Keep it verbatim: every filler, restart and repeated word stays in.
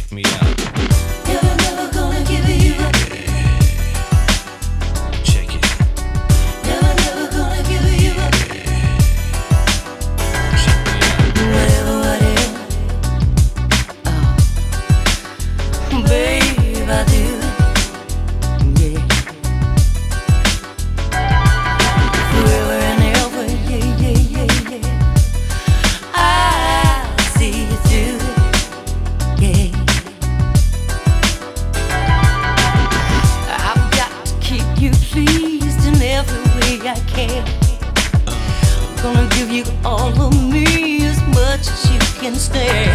check me out. Never, never gonna give you up. Check it. Never, never gonna give you up. Check me out. Whatever, whatever. Oh, babe, I do. Yeah. Forever and ever, yeah, yeah, yeah, yeah. I see you through it, yeah. I've got to keep you pleased in every way I can. Gonna give you all of me as much as you can stand.